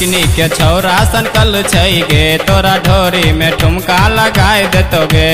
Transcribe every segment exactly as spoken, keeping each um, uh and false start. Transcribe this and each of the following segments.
चिकनी के छौरा सनकल छै गे, तोरा ढोरी में ठुमका लगाए देतो गे।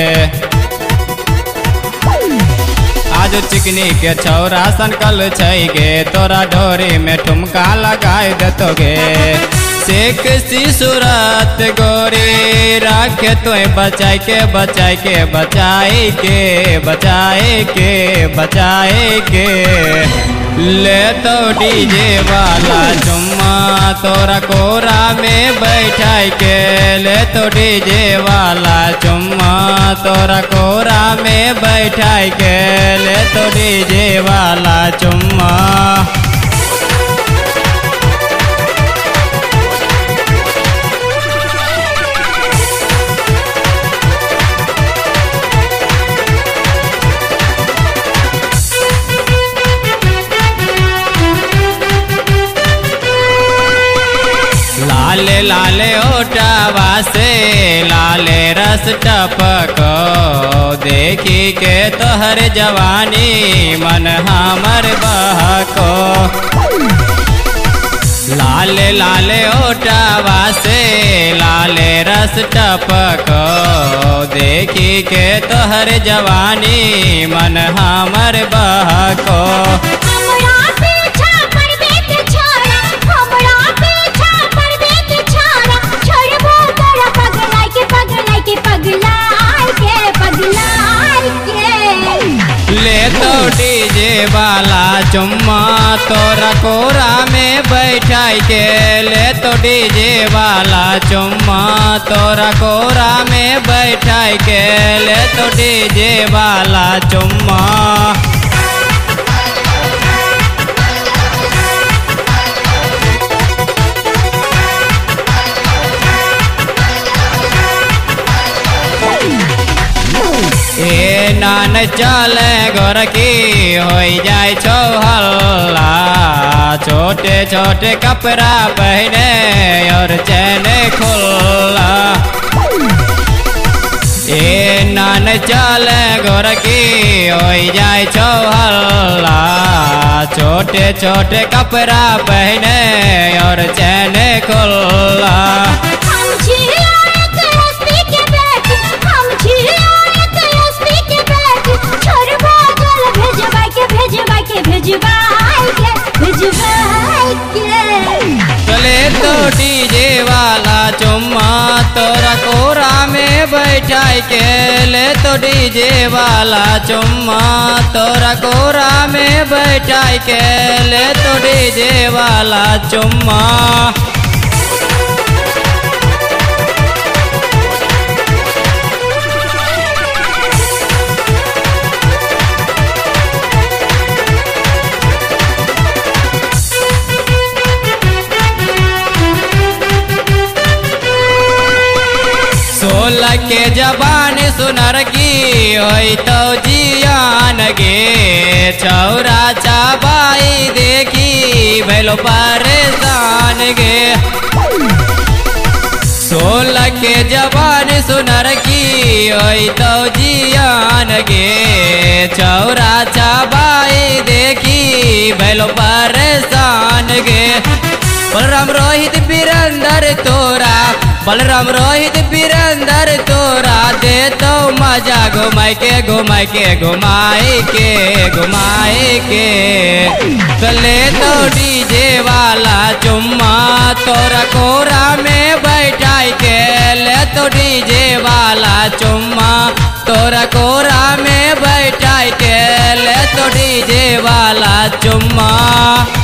आज चिकनी के छौरा सनकल छै गे, तोरा ढोरी में ठुमका लगाए देतो गे। सेक्सी सूरत गोरी राखे तो बचाई के बचाई के बचाई के बचाए के बचाए के। ले तो डीजे वाला चुम्मा तोरा कोरा में बैठाई के, ले तो डीजे वाला चुम्मा तोरा कोरा में बैठाई के, ले तो डीजे वाला चुम्मा। लाले लाले ओटावा से लाले रस टपको, देखी के तोहर जवानी मन हमर बहको। लाले लाले ओटावा से लाले रस टपको, देखी के तोहर जवानी मन हमर बहको। ले तो डीजे वाला चुम्मा तोरा कोरा में बैठाई के, ले तो डीजे वाला चुम्मा तोरा कोरा में बैठाई के, ले तो डीजे वाला चुम्मा। ए नान चले गोरकी हो जाए छो हल्ला, छोटे छोटे कपड़ा पहने और चैन खुल्ला। ए नान चले गोरकी हो जाए छो हल्ला, छोटे छोटे कपड़ा पहने और चैन खुल्ला। चले तो डीजे वाला चुम्मा तोरा कोरा में बैठाई के, ले तो डीजे वाला चुम्मा तोरा कोरा में बैठाई के, ले तो डीजे वाला चुम्मा। सोलह के जबान सुनर की होई तो जियान गे, छौरा चाबाई देखी भैलो परेशान गे। सोलह के जबान सुनर की होई तो जियान गे, छौरा चाबाई देखी भैलो परेशान गे। बलराम रोहित बिरंदर तोरा, बलराम रोहित बिरंदर तोरा दे तो मजा घुमाई के घुमाई के घुमाई के घुमाई के। चले तो डीजे वाला चुम्मा तोरा कोरा में बैठाई के, ले तो डीजे वाला चुम्मा तोरा कोरा में बैठाई के, ले तो डीजे वाला चुम्मा।